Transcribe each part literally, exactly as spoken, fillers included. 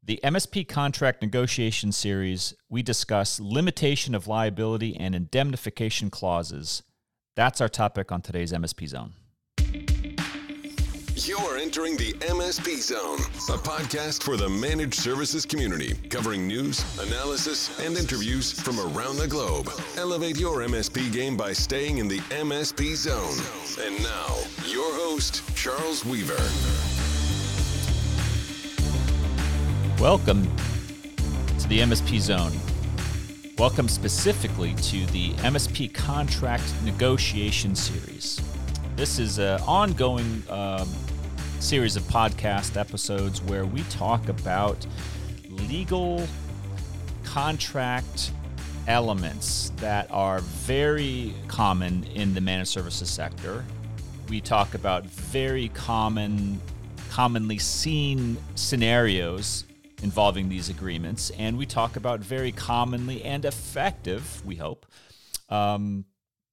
The M S P Contract Negotiation Series, we discuss limitation of liability and indemnification clauses. That's our topic on today's M S P Zone. You're entering the M S P Zone, a podcast for the managed services community, covering news, analysis, and interviews from around the globe. Elevate your M S P game by staying in the M S P Zone. And now, your host, Charles Weaver. Welcome to the M S P Zone. Welcome specifically to the M S P Contract Negotiation Series. This is an ongoing um, series of podcast episodes where we talk about legal contract elements that are very common in the managed services sector. We talk about very common, commonly seen scenarios involving these agreements, and we talk about very commonly and effective, we hope, um,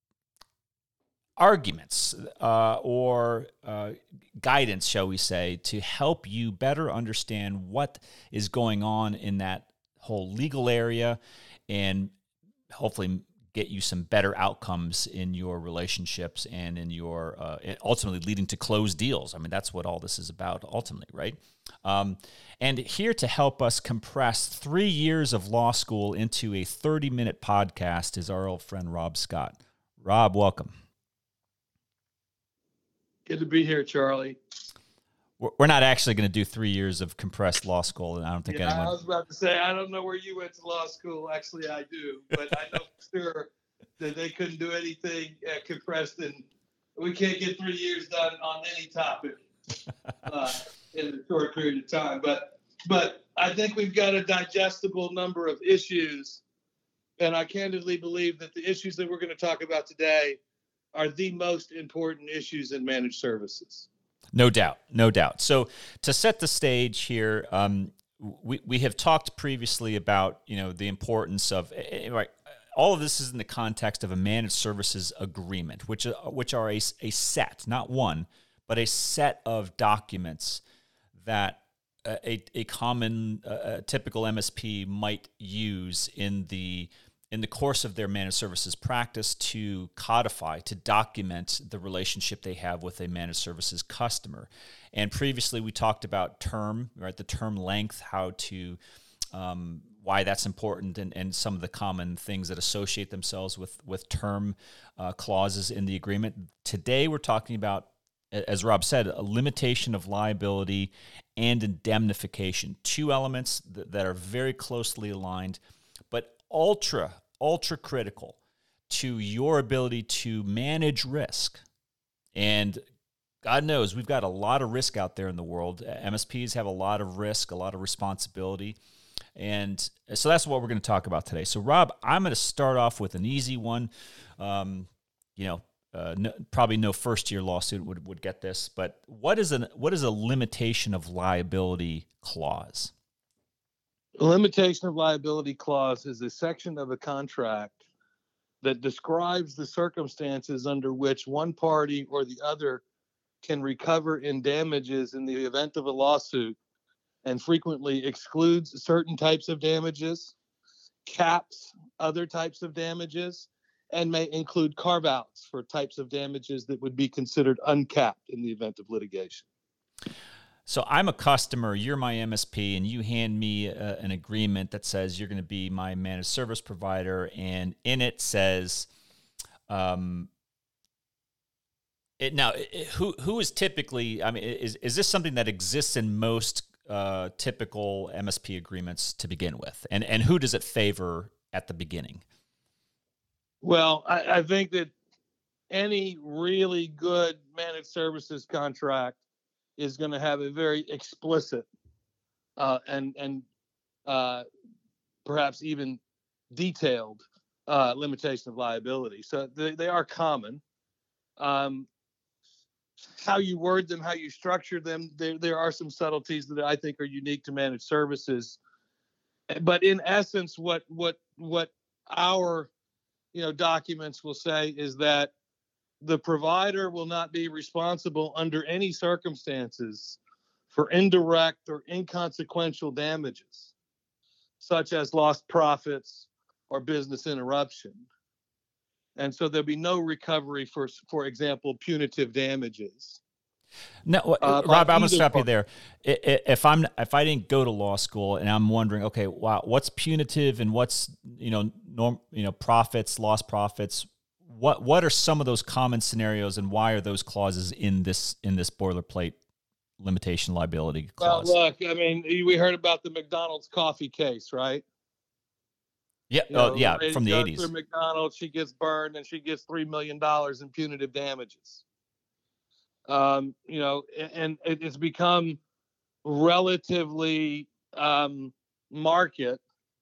arguments uh, or uh, guidance, shall we say, to help you better understand what is going on in that whole legal area and hopefully get you some better outcomes in your relationships and in your uh, ultimately leading to closed deals. I mean, that's what all this is about ultimately, right? Um, and here to help us compress three years of law school into a thirty-minute podcast is our old friend Rob Scott. Rob, welcome. Good to be here, Charlie. We're not actually going to do three years of compressed law school, and I don't think yeah, anyone... I was about to say, I don't know where you went to law school. Actually, I do, but I know for sure that they couldn't do anything uh, compressed, and we can't get three years done on any topic uh, in a short period of time. But, but I think we've got a digestible number of issues, and I candidly believe that the issues that we're going to talk about today are the most important issues in managed services. No doubt, no doubt. So to set the stage here, um, we we have talked previously about you know the importance of right. All of this is in the context of a managed services agreement, which which are a, a set, not one, but a set of documents that a a common, uh, typical M S P might use in the in the course of their managed services practice to codify, to document the relationship they have with a managed services customer. And previously we talked about term, right, the term length, how to, um, why that's important, and, and some of the common things that associate themselves with, with term uh, clauses in the agreement. Today we're talking about, as Rob said, a limitation of liability and indemnification, two elements that, that are very closely aligned, but ultra, ultra critical to your ability to manage risk. And God knows we've got a lot of risk out there in the world. M S Ps have a lot of risk, a lot of responsibility. And so that's what we're going to talk about today. So, Rob, I'm going to start off with an easy one. Um, you know, uh, no, probably no first-year law student would, would get this, but what is, an, what is a limitation of liability clause? A limitation of liability clause is a section of a contract that describes the circumstances under which one party or the other can recover in damages in the event of a lawsuit, and frequently excludes certain types of damages, caps other types of damages, and may include carve-outs for types of damages that would be considered uncapped in the event of litigation. So I'm a customer, you're my M S P, and you hand me a, an agreement that says you're going to be my managed service provider, and in it says, um, it now it, who who is typically, I mean, is is this something that exists in most uh, typical M S P agreements to begin with, and and who does it favor at the beginning? Well, I, I think that any really good managed services contract is going to have a very explicit uh, and and uh, perhaps even detailed uh, limitation of liability. So they, they are common. Um, how you word them, how you structure them, there there are some subtleties that I think are unique to managed services. But in essence, what what what our you know documents will say is that the provider will not be responsible under any circumstances for indirect or inconsequential damages, such as lost profits or business interruption. And so there'll be no recovery for, for example, punitive damages. No, uh, Rob, I'm gonna stop part. you there. If I'm if I didn't go to law school and I'm wondering, okay, wow, what's punitive and what's you know norm, you know profits, lost profits? What what are some of those common scenarios, and why are those clauses in this in this boilerplate limitation liability clause? Well, look, I mean, we heard about the McDonald's coffee case, right? Yeah, you know, uh, yeah, from the eighties. Through McDonald's, she gets burned and she gets three million dollars in punitive damages. Um, you know, and it's become relatively um, market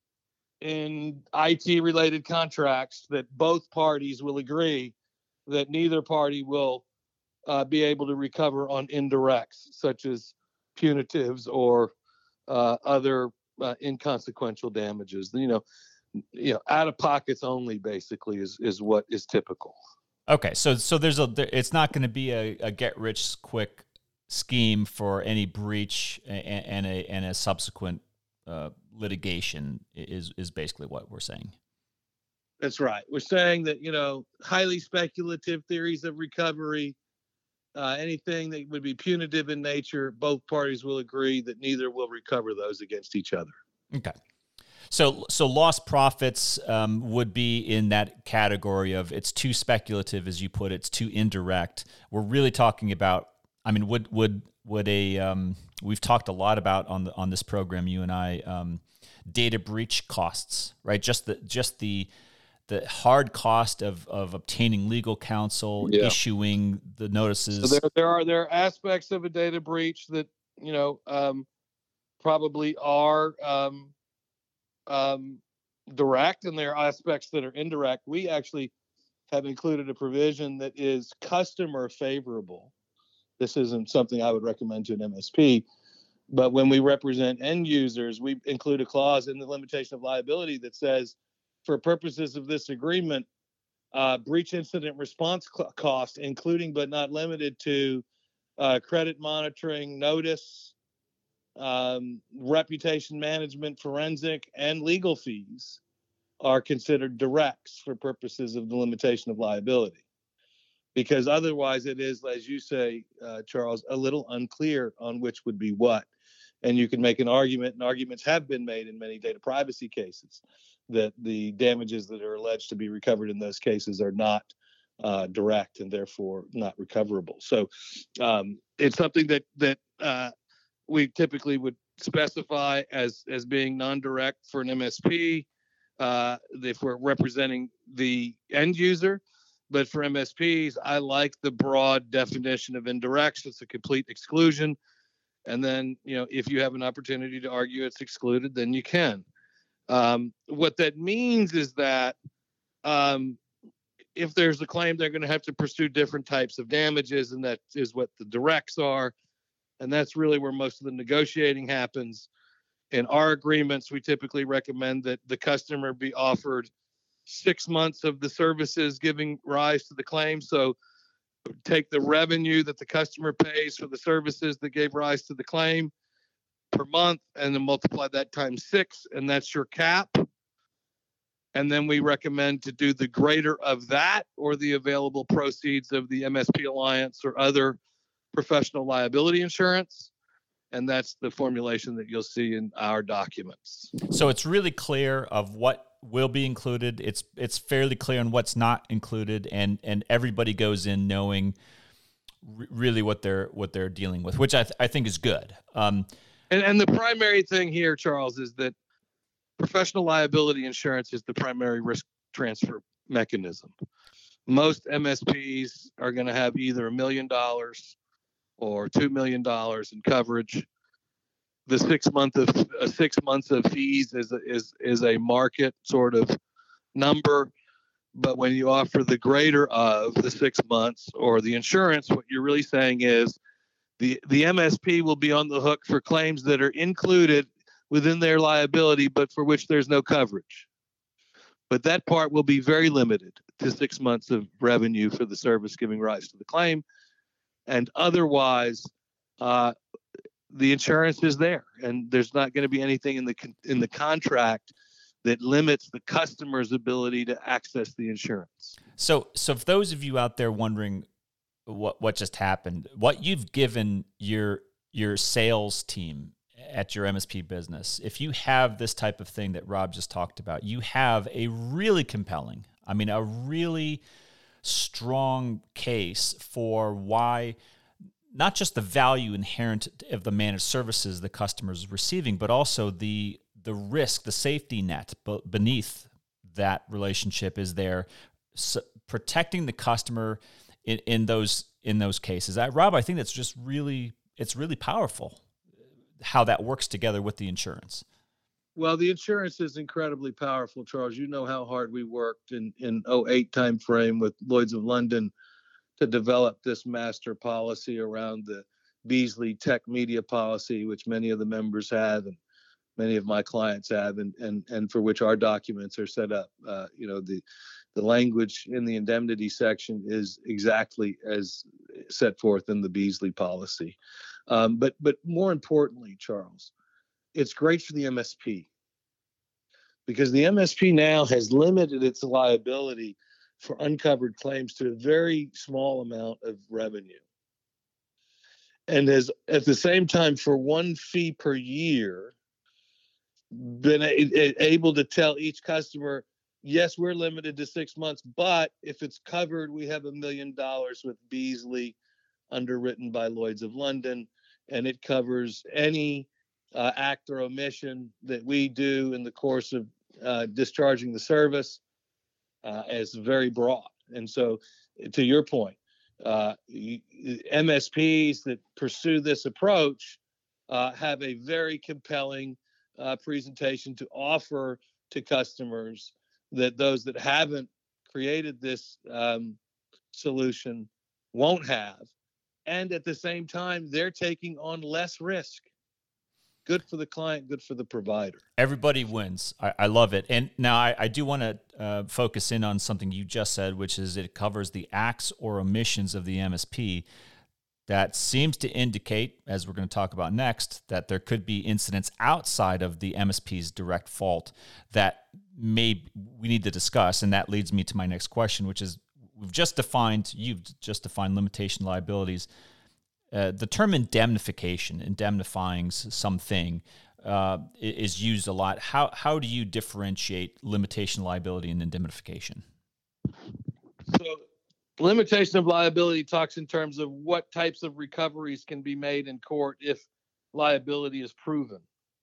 in I T related contracts that both parties will agree that neither party will uh, be able to recover on indirects, such as punitives or uh, other uh, inconsequential damages. You know, you know, out of pockets only basically is is what is typical. Okay, so so there's a there, it's not going to be a, a get rich quick scheme for any breach and, and a and a subsequent uh, litigation is is basically what we're saying. That's right. We're saying that you know highly speculative theories of recovery, uh, anything that would be punitive in nature, both parties will agree that neither will recover those against each other. Okay. So, so lost profits um, would be in that category of it's too speculative, as you put it, it's too indirect. We're really talking about. I mean, would would would a um, we've talked a lot about on the on this program, you and I, um, data breach costs, right? Just the just the the hard cost of of obtaining legal counsel, yeah. issuing the notices. So there there are there are aspects of a data breach that you know um, probably are. Um, Um, direct, and there are aspects that are indirect. We actually have included a provision that is customer favorable. This isn't something I would recommend to an M S P, but when we represent end users, we include a clause in the limitation of liability that says, for purposes of this agreement, uh, breach incident response cl- cost, including but not limited to uh, credit monitoring, notice, Um, reputation management, forensic, and legal fees are considered directs for purposes of the limitation of liability. Because otherwise it is, as you say, uh, Charles, a little unclear on which would be what. And you can make an argument, and arguments have been made in many data privacy cases, that the damages that are alleged to be recovered in those cases are not uh, direct and therefore not recoverable. So um, it's something that, that, uh, we typically would specify as as being non-direct for an M S P uh, if we're representing the end user. But for M S Ps, I like the broad definition of indirects. It's a complete exclusion. And then, you know, if you have an opportunity to argue it's excluded, then you can. Um, what that means is that um, if there's a claim, they're going to have to pursue different types of damages, and that is what the directs are. And that's really where most of the negotiating happens. In our agreements, we typically recommend that the customer be offered six months of the services giving rise to the claim. So take the revenue that the customer pays for the services that gave rise to the claim per month, and then multiply that times six, and that's your cap. And then we recommend to do the greater of that, or the available proceeds of the M S P Alliance or other professional liability insurance, and that's the formulation that you'll see in our documents. So it's really clear of what will be included. It's it's fairly clear on what's not included, and and everybody goes in knowing r- really what they're what they're dealing with, which I th- I think is good. Um, and and the primary thing here, Charles, is that professional liability insurance is the primary risk transfer mechanism. Most M S Ps are going to have either a million dollars or two million dollars in coverage. The six month of uh, six months of fees is is is a market sort of number, but when you offer the greater of the six months or the insurance, what you're really saying is the the M S P will be on the hook for claims that are included within their liability, but for which there's no coverage. But that part will be very limited to six months of revenue for the service giving rise to the claim. And otherwise, uh, the insurance is there, and there's not going to be anything in the in the contract that limits the customer's ability to access the insurance. So, so for those of you out there wondering what what just happened, what you've given your your sales team at your M S P business, if you have this type of thing that Rob just talked about, you have a really compelling, I mean, a really strong case for why not just the value inherent of the managed services the customer is receiving, but also the the risk, the safety net beneath that relationship is there, so protecting the customer in, in those in those cases. I, Rob, I think that's just really it's really powerful how that works together with the insurance. Well, the insurance is incredibly powerful, Charles. You know how hard we worked in in oh eight timeframe with Lloyd's of London to develop this master policy around the Beasley Tech Media policy, which many of the members have and many of my clients have, and and and for which our documents are set up. Uh, you know, the the language in the indemnity section is exactly as set forth in the Beasley policy. Um, but but more importantly, Charles, it's great for the M S P because the M S P now has limited its liability for uncovered claims to a very small amount of revenue, and has at the same time, for one fee per year, been a, a, able to tell each customer, yes, we're limited to six months, but if it's covered, we have a million dollars with Beasley, underwritten by Lloyd's of London, and it covers any uh, act or omission that we do in the course of uh, discharging the service, uh, as very broad. And so, to your point, uh, M S Ps that pursue this approach uh, have a very compelling Uh, presentation to offer to customers that those that haven't created this um, solution won't have. And at the same time, they're taking on less risk. Good for the client, good for the provider. Everybody wins. I, I love it. And now I, I do want to uh, focus in on something you just said, which is it covers the acts or omissions of the M S P. That seems to indicate, as we're going to talk about next, that there could be incidents outside of the M S P's direct fault that may we need to discuss. And that leads me to my next question, which is we've just defined, you've just defined limitation liabilities. Uh, the term indemnification, indemnifying something, uh, is used a lot. How how do you differentiate limitation liability and indemnification? So, limitation of liability talks in terms of what types of recoveries can be made in court if liability is proven.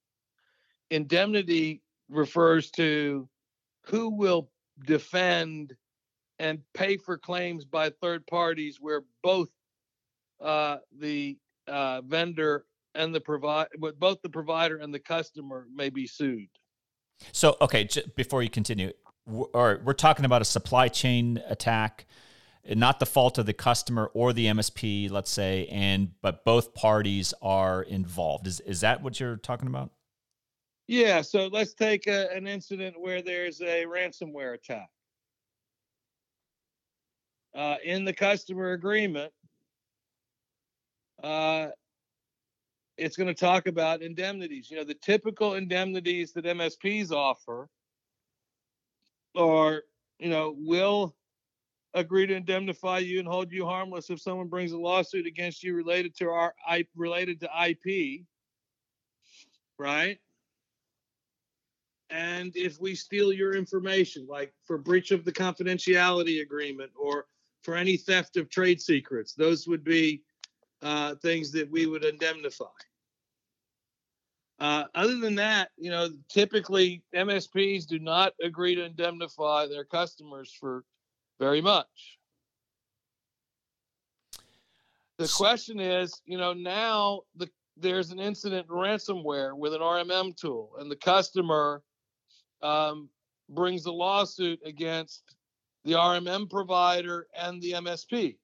Indemnity refers to who will defend and pay for claims by third parties where both uh, the uh, vendor and the provider, both the provider and the customer may be sued. So, okay, j- before you continue, we're, all right, we're talking about a supply chain attack, not the fault of the customer or the M S P, let's say, and but both parties are involved. Is is that what you're talking about? Yeah. So let's take a, an incident where there's a ransomware attack. Uh, in the customer agreement, uh, it's going to talk about indemnities. You know, the typical indemnities that M S Ps offer are, you know, will agree to indemnify you and hold you harmless if someone brings a lawsuit against you related to our I related to I P, right? And if we steal your information, like for breach of the confidentiality agreement or for any theft of trade secrets, those would be uh, things that we would indemnify. Uh, other than that, you know, typically M S Ps do not agree to indemnify their customers for very much. The question is, you know, now the, there's an incident in ransomware with an R M M tool, and the customer um, brings a lawsuit against the R M M provider and the M S P.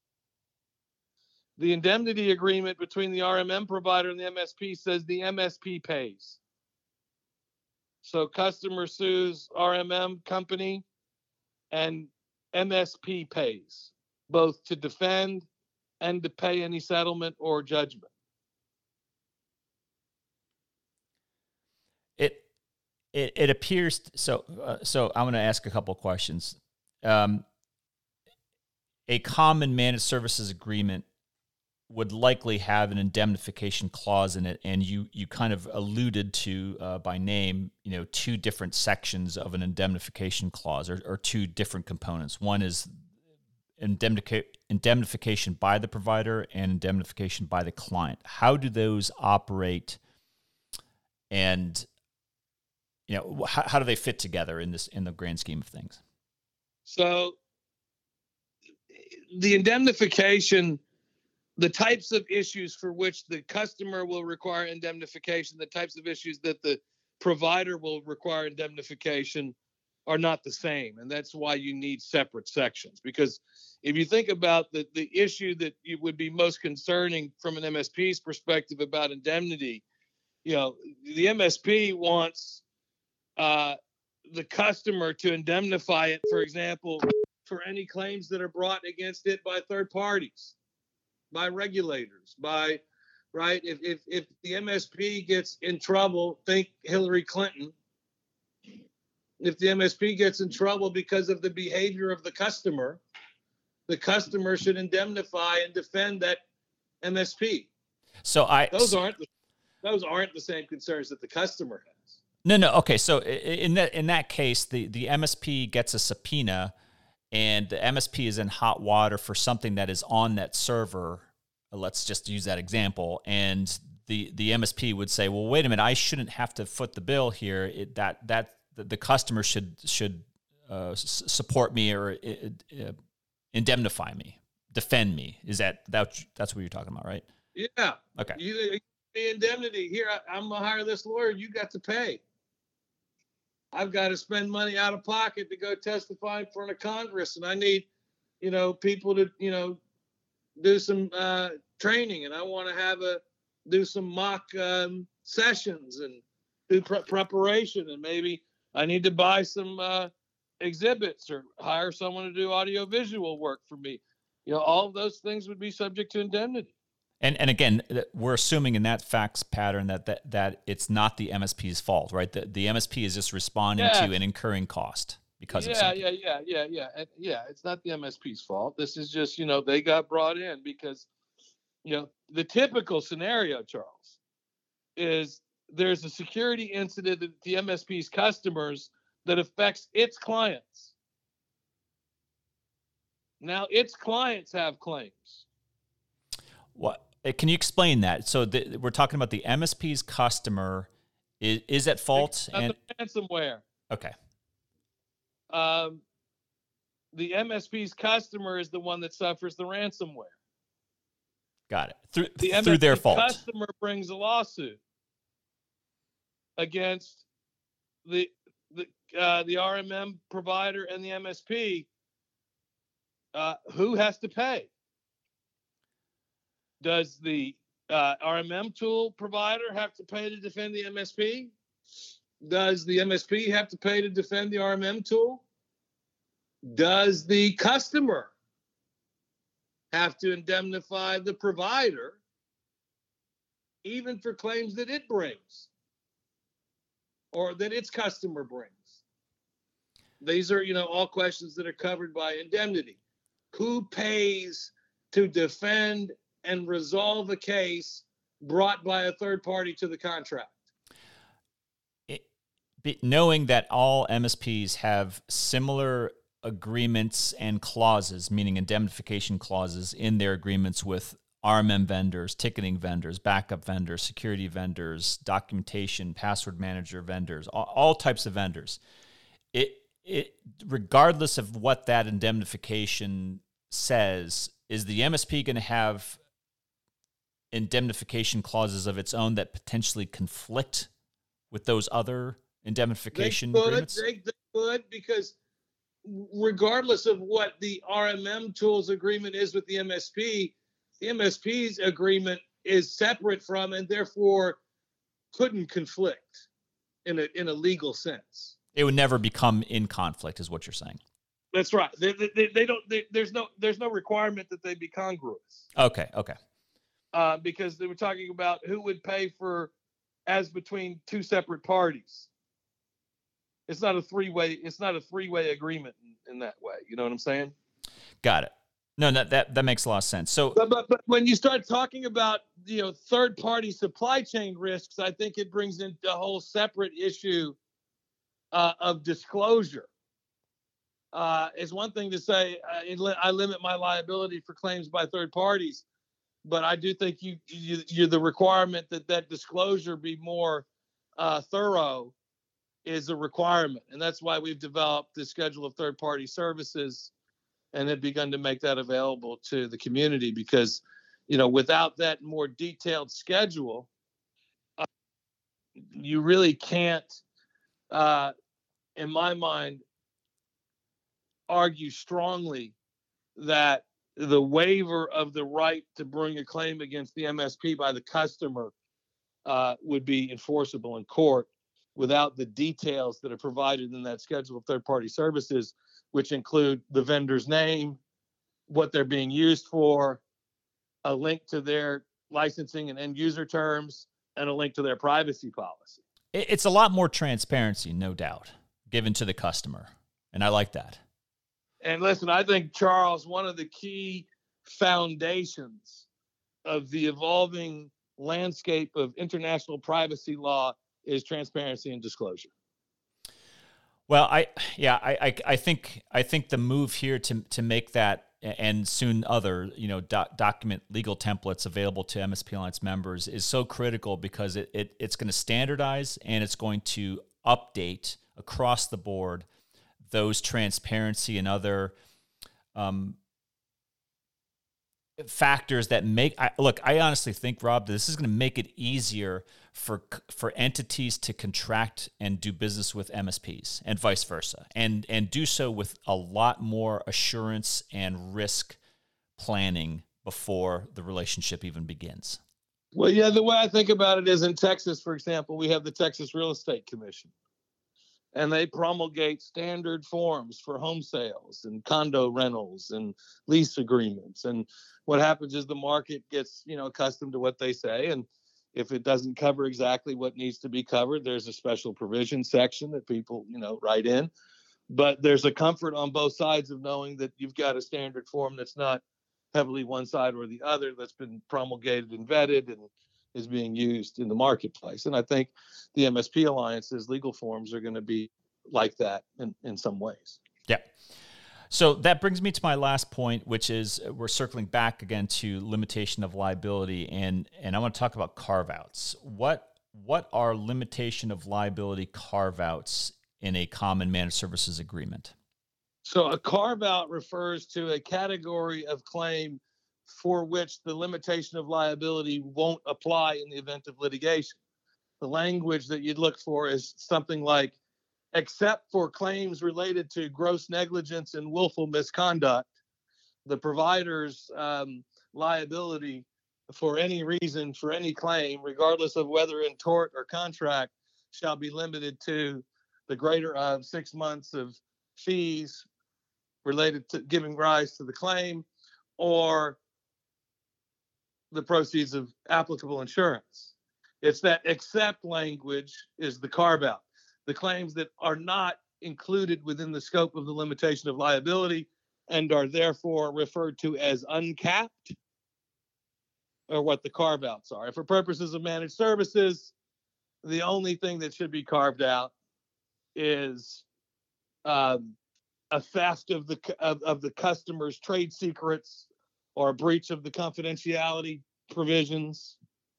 The indemnity agreement between the R M M provider and the M S P says the M S P pays. So customer sues R M M company and M S P pays, both to defend and to pay any settlement or judgment. it, it appears so. Uh, so I'm going to ask a couple of questions. Um, a common managed services agreement would likely have an indemnification clause in it, and you you kind of alluded to uh, by name, you know, two different sections of an indemnification clause, or, or two different components. One is indemnica- indemnification by the provider and indemnification by the client. How do those operate, and you know, how, how do they fit together in this in the grand scheme of things? So, the indemnification. The types of issues for which the customer will require indemnification, the types of issues that the provider will require indemnification are not the same. And that's why you need separate sections. Because if you think about the, the issue that you would be most concerning from an M S P's perspective about indemnity, you know, the M S P wants uh, the customer to indemnify it, for example, for any claims that are brought against it by third parties, by regulators, by, right? If, if, if the M S P gets in trouble, think Hillary Clinton. If the M S P gets in trouble because of the behavior of the customer, the customer should indemnify and defend that M S P. So I those aren't the, those aren't the same concerns that the customer has. No, no. Okay, so in that in that case, the the M S P gets a subpoena, and the M S P is in hot water for something that is on that server. Let's just use that example. And the, the M S P would say, well, wait a minute, I shouldn't have to foot the bill here. It, that that the, the customer should should uh, s- support me or uh, indemnify me, defend me. Is that, that that's what you're talking about, right? Yeah. Okay. You, the indemnity here. I, I'm gonna hire this lawyer. You got to pay. I've got to spend money out of pocket to go testify in front of Congress, and I need, you know, people to, you know, do some uh, training, and I want to have a do some mock um, sessions and do pre- preparation, and maybe I need to buy some uh, exhibits or hire someone to do audio visual work for me. You know, all of those things would be subject to indemnity. And and again, we're assuming in that facts pattern that that, that it's not the M S P's fault, right? The the M S P is just responding Yeah. to an incurring cost because yeah, of something. Yeah, yeah, yeah, yeah, yeah. Yeah, it's not the M S P's fault. This is just, you know, they got brought in because, you know, the typical scenario, Charles, is there's a security incident at the M S P's customers that affects its clients. Now, its clients have claims. What? Can you explain that? So the, we're talking about the M S P's customer is, is at fault, and ransomware. Okay. Um, the M S P's customer is the one that suffers the ransomware. Got it. Through The through M S P their fault. customer brings a lawsuit against the the uh, the R M M provider and the M S P. Uh, who has to pay? Does the uh, R M M tool provider have to pay to defend the M S P? Does the M S P have to pay to defend the R M M tool? Does the customer have to indemnify the provider even for claims that it brings or that its customer brings? These are, you know, all questions that are covered by indemnity. Who pays to defend and resolve a case brought by a third party to the contract? It, be, knowing that all M S Ps have similar agreements and clauses, meaning indemnification clauses in their agreements with R M M vendors, ticketing vendors, backup vendors, security vendors, documentation, password manager vendors, all, all types of vendors. It it regardless of what that indemnification says, is the M S P going to have indemnification clauses of its own that potentially conflict with those other indemnification they could, agreements? They, they could, because regardless of what the R M M tools agreement is with the M S P, the M S P's agreement is separate from and therefore couldn't conflict in a in a legal sense. It would never become in conflict, is what you're saying. That's right. They, they, they don't. They, there's no. There's no requirement that they be congruous. Okay. Okay. Uh, because they were talking about who would pay for, as between two separate parties. it's not a three way it's not a three way agreement in, in that way. You know what I'm saying? Got it. No, that that that makes a lot of sense. So, but, but but when you start talking about, you know, third party supply chain risks, I think it brings in a whole separate issue uh, of disclosure. Uh, it's one thing to say uh, I limit my liability for claims by third parties, but I do think you, you you're the requirement that that disclosure be more uh, thorough is a requirement, and that's why we've developed the schedule of third party services and had begun to make that available to the community, because, you know, without that more detailed schedule, uh, you really can't, uh, in my mind, argue strongly that the waiver of the right to bring a claim against the M S P by the customer uh, would be enforceable in court without the details that are provided in that schedule of third-party services, which include the vendor's name, what they're being used for, a link to their licensing and end user terms, and a link to their privacy policy. It's a lot more transparency, no doubt, given to the customer. And I like that. And listen, I think, Charles, one of the key foundations of the evolving landscape of international privacy law is transparency and disclosure. Well, I yeah, I, I I think I think the move here to to make that and soon other, you know, doc, document legal templates available to M S P Alliance members is so critical, because it, it it's going to standardize and it's going to update across the board those transparency and other um, factors that make, I, look, I honestly think, Rob, that this is going to make it easier for for entities to contract and do business with M S Ps and vice versa, and and do so with a lot more assurance and risk planning before the relationship even begins. Well, yeah, the way I think about it is, in Texas, for example, we have the Texas Real Estate Commission, and they promulgate standard forms for home sales and condo rentals and lease agreements. And what happens is the market gets, you know, accustomed to what they say. And if it doesn't cover exactly what needs to be covered, there's a special provision section that people, you know, write in. But there's a comfort on both sides of knowing that you've got a standard form that's not heavily one side or the other, that's been promulgated and vetted and is being used in the marketplace. And I think the M S P Alliance's legal forms are going to be like that in, in some ways. Yeah. So that brings me to my last point, which is we're circling back again to limitation of liability, and and I want to talk about carve-outs. What what are limitation of liability carve-outs in a common managed services agreement? So a carve-out refers to a category of claim for which the limitation of liability won't apply in the event of litigation. The language that you'd look for is something like, except for claims related to gross negligence and willful misconduct, the provider's um, liability for any reason, for any claim, regardless of whether in tort or contract, shall be limited to the greater of six months of fees related to giving rise to the claim, or the proceeds of applicable insurance. It's that except language is the carve-out. The claims that are not included within the scope of the limitation of liability and are therefore referred to as uncapped are what the carve-outs are. And for purposes of managed services, the only thing that should be carved out is um, a theft of the of, of the customer's trade secrets or a breach of the confidentiality provisions.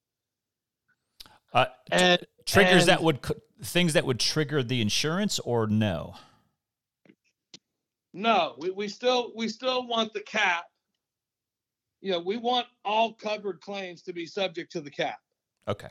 Uh, and triggers and, that would things that would trigger the insurance, or no? No, we, we still we still want the cap. You know, we want all covered claims to be subject to the cap. Okay.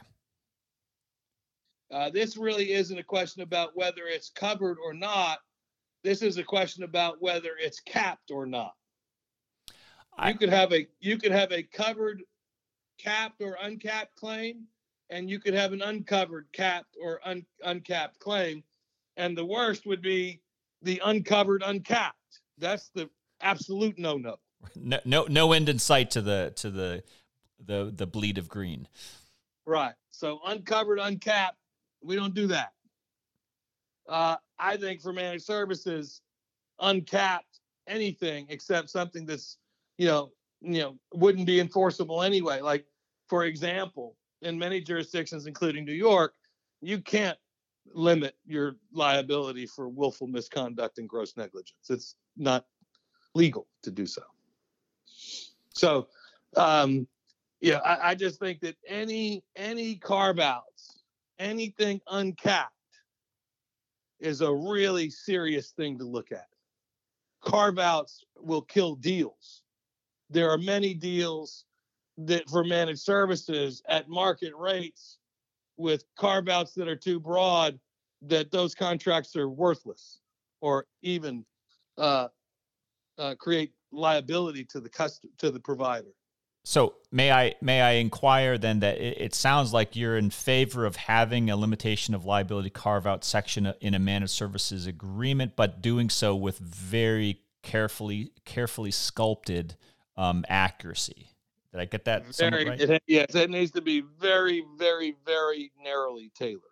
Uh, this really isn't a question about whether it's covered or not. This is a question about whether it's capped or not. I, you could have a you could have a covered, capped or uncapped claim, and you could have an uncovered, capped or un, uncapped claim. And the worst would be the uncovered, uncapped. That's the absolute no-no. No, no, no end in sight to the to the the the bleed of green. Right. So uncovered, uncapped, we don't do that. Uh, I think for managed services, uncapped anything except something that's, you know, you know, wouldn't be enforceable anyway. Like, for example, in many jurisdictions, including New York, you can't limit your liability for willful misconduct and gross negligence. It's not legal to do so. So, um, yeah, I, I just think that any any carve outs, anything uncapped, is a really serious thing to look at. Carve outs will kill deals. There are many deals that for managed services at market rates with carve outs that are too broad, that those contracts are worthless or even uh, uh, create liability to the cust- to the provider. So may I may I inquire then that it, it sounds like you're in favor of having a limitation of liability carve-out section in a managed services agreement, but doing so with very carefully carefully sculpted um, accuracy. Did I get that somewhat Very, right? it, yes, it needs to be very, very, very narrowly tailored.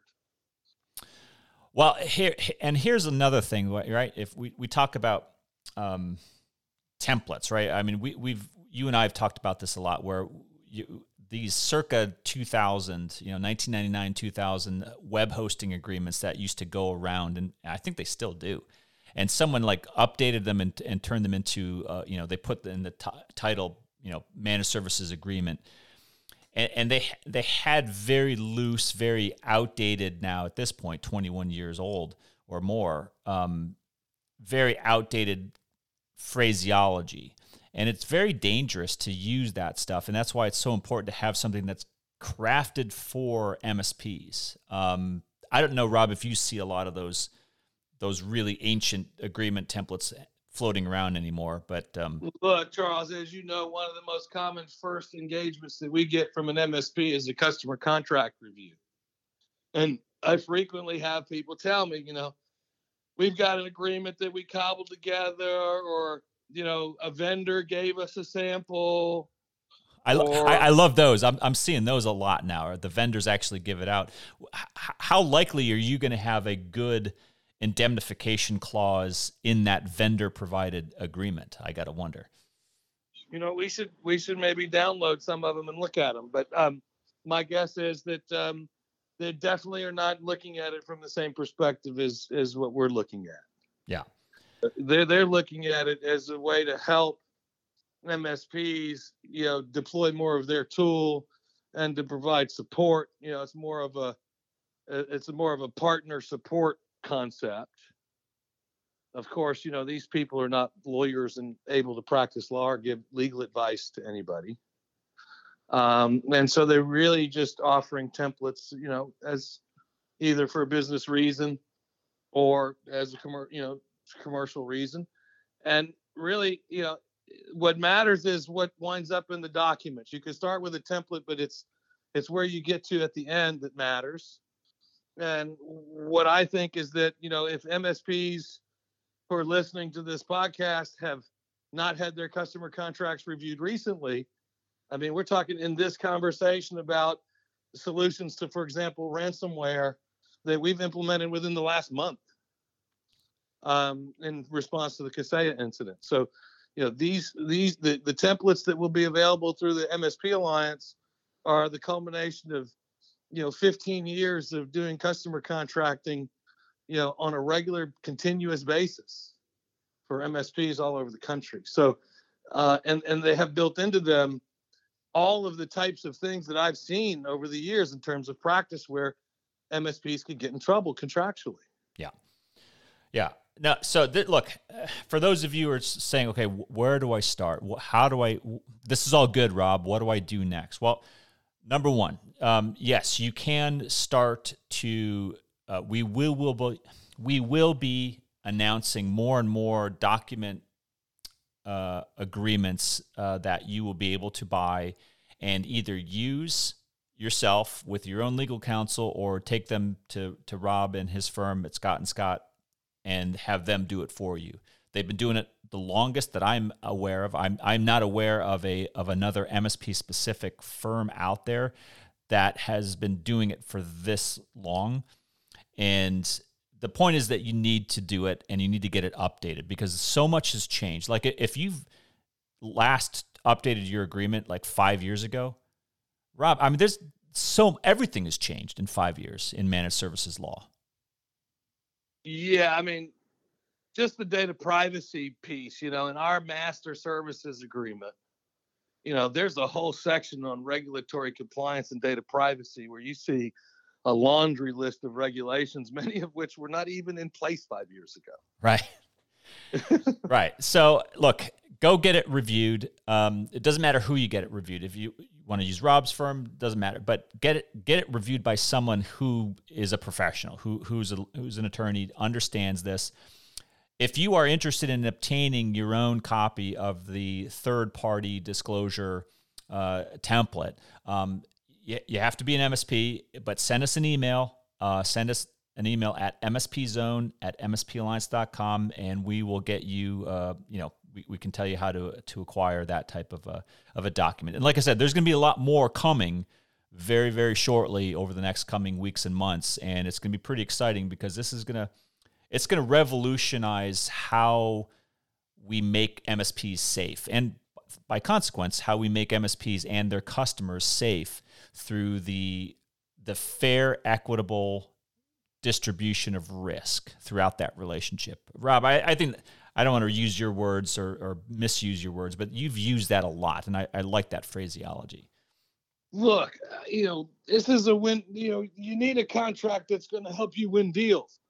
Well, here and here's another thing, right? If we, we talk about um, templates, right? I mean, we we've you and I have talked about this a lot, where you, these circa two thousand, you know, nineteen ninety-nine, two thousand web hosting agreements that used to go around, and I think they still do. And someone like updated them and, and turned them into, uh, you know, they put in the t- title, you know, managed services agreement. And, and they they had very loose, very outdated, now at this point, twenty-one years old or more, um, very outdated phraseology. And it's very dangerous to use that stuff. And that's why it's so important to have something that's crafted for M S Ps. Um, I don't know, Rob, if you see a lot of those those really ancient agreement templates floating around anymore. But um, look, Charles, as you know, one of the most common first engagements that we get from an M S P is a customer contract review. And I frequently have people tell me, you know, we've got an agreement that we cobbled together, or, you know, a vendor gave us a sample. I, or, I, I love those. I'm I'm seeing those a lot now. Or the vendors actually give it out. H- how likely are you going to have a good indemnification clause in that vendor provided agreement? I got to wonder. You know, we should we should maybe download some of them and look at them. But um, my guess is that um, they definitely are not looking at it from the same perspective as as what we're looking at. Yeah, they're they're looking at it as a way to help M S Ps, you know, deploy more of their tool and to provide support. You know, it's more of a it's more of a partner support concept. Of course, you know, these people are not lawyers and able to practice law or give legal advice to anybody. Um, and so they're really just offering templates, you know, as either for a business reason or as a commer- you know, commercial reason. And really, you know, what matters is what winds up in the documents. You can start with a template, but it's it's where you get to at the end that matters. And what I think is that, you know, if M S Ps who are listening to this podcast have not had their customer contracts reviewed recently, I mean, we're talking in this conversation about solutions to, for example, ransomware that we've implemented within the last month um, in response to the Kaseya incident. So, you know, these these the, the templates that will be available through the M S P Alliance are the culmination of, you know, fifteen years of doing customer contracting, you know, on a regular, continuous basis for M S Ps all over the country. So, uh, and and they have built into them all of the types of things that I've seen over the years in terms of practice where M S Ps could get in trouble contractually. Yeah, yeah. No, so th- look, for those of you who are saying, okay, where do I start? How do I? This is all good, Rob. What do I do next? Well, number one, um, yes, you can start to. Uh, we will will be, we will be announcing more and more document uh, agreements uh, that you will be able to buy and either use yourself with your own legal counsel or take them to to Rob and his firm at Scott and Scott and have them do it for you. They've been doing it the longest that I'm aware of. I'm I'm not aware of a of another M S P specific firm out there that has been doing it for this long. And the point is that you need to do it and you need to get it updated because so much has changed. Like if you've last updated your agreement like five years ago, Rob, I mean, there's so everything has changed in five years in managed services law. Yeah, I mean, just the data privacy piece, you know, in our master services agreement, you know, there's a whole section on regulatory compliance and data privacy where you see a laundry list of regulations, many of which were not even in place five years ago. Right. Right. So look, go get it reviewed. Um, it doesn't matter who you get it reviewed. If you want to use Rob's firm, doesn't matter, but get it, get it reviewed by someone who is a professional, who, who's a, who's an attorney, understands this. If you are interested in obtaining your own copy of the third-party disclosure uh, template, um, you, you have to be an M S P, but send us an email. Uh, send us an email at m s p zone at m s p alliance dot com, and we will get you, uh, you know, we, we can tell you how to to acquire that type of a, of a document. And like I said, there's going to be a lot more coming very, very shortly over the next coming weeks and months, and it's going to be pretty exciting because this is going to It's going to revolutionize how we make M S Ps safe, and by consequence, how we make M S Ps and their customers safe through the the fair, equitable distribution of risk throughout that relationship. Rob, I, I think I don't want to use your words or, or misuse your words, but you've used that a lot, and I, I like that phraseology. Look, you know, this is a win. You know, you need a contract that's going to help you win deals.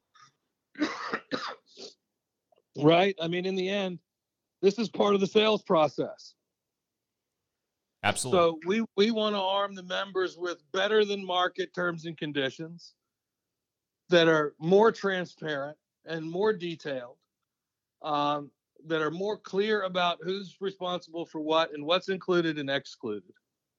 Right? I mean, in the end, this is part of the sales process. Absolutely. So we, we want to arm the members with better than market terms and conditions that are more transparent and more detailed, um, that are more clear about who's responsible for what and what's included and excluded,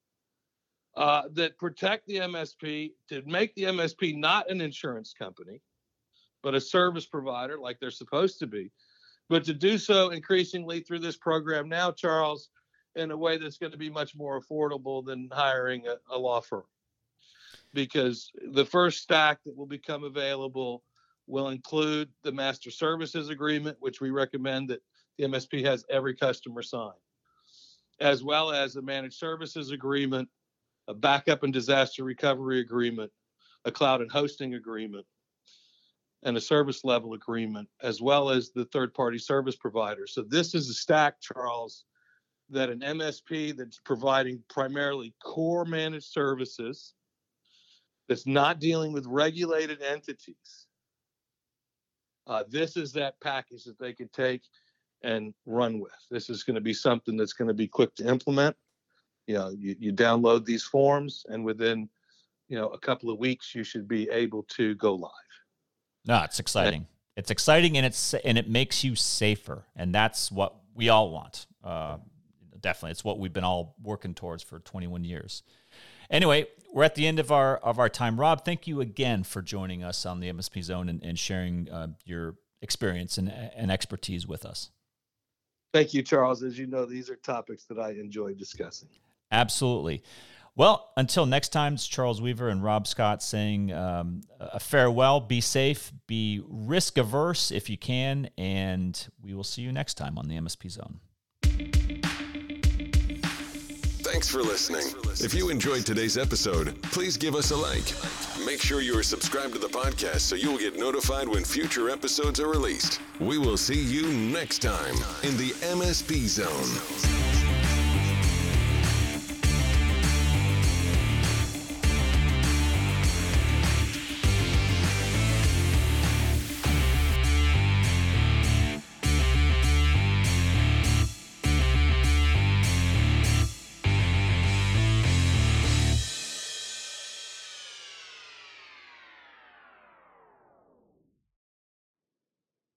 uh, that protect the M S P, to make the M S P not an insurance company, but a service provider like they're supposed to be, but to do so increasingly through this program now, Charles, in a way that's going to be much more affordable than hiring a, a law firm. Because the first stack that will become available will include the master services agreement, which we recommend that the M S P has every customer sign, as well as a managed services agreement, a backup and disaster recovery agreement, a cloud and hosting agreement, and a service level agreement, as well as the third-party service provider. So this is a stack, Charles, that an M S P that's providing primarily core managed services, that's not dealing with regulated entities. Uh, this is that package that they can take and run with. This is going to be something that's going to be quick to implement. You know, you, you download these forms, and within, you know, a couple of weeks, you should be able to go live. No, it's exciting. It's exciting, and it's and it makes you safer, and that's what we all want. Uh, definitely, it's what we've been all working towards for twenty-one years. Anyway, we're at the end of our of our time. Rob, thank you again for joining us on the M S P Zone and, and sharing uh, your experience and, and expertise with us. Thank you, Charles. As you know, these are topics that I enjoy discussing. Absolutely. Well, until next time, it's Charles Weaver and Rob Scott saying um, a farewell. Be safe, be risk averse if you can, and we will see you next time on the M S P Zone. Thanks for listening. If you enjoyed today's episode, please give us a like. Make sure you are subscribed to the podcast so you will get notified when future episodes are released. We will see you next time in the M S P Zone.